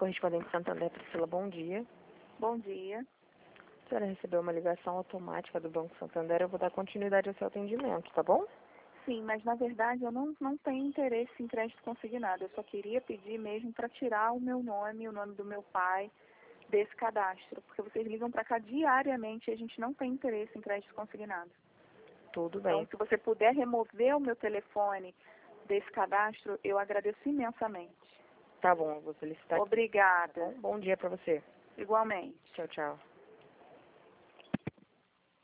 Correspondente Santander, Priscila, bom dia. Bom dia. A senhora recebeu uma ligação automática do Banco Santander, eu vou dar continuidade ao seu atendimento, tá bom? Sim, mas na verdade eu não tenho interesse em crédito consignado. Eu só queria pedir mesmo para tirar o meu nome e o nome do meu pai desse cadastro, porque vocês ligam para cá diariamente e a gente não tem interesse em crédito consignado. Tudo bem. Então, se você puder remover o meu telefone desse cadastro, eu agradeço imensamente. Tá bom, eu vou solicitar. Obrigada. Bom dia pra você. Igualmente. Tchau, tchau.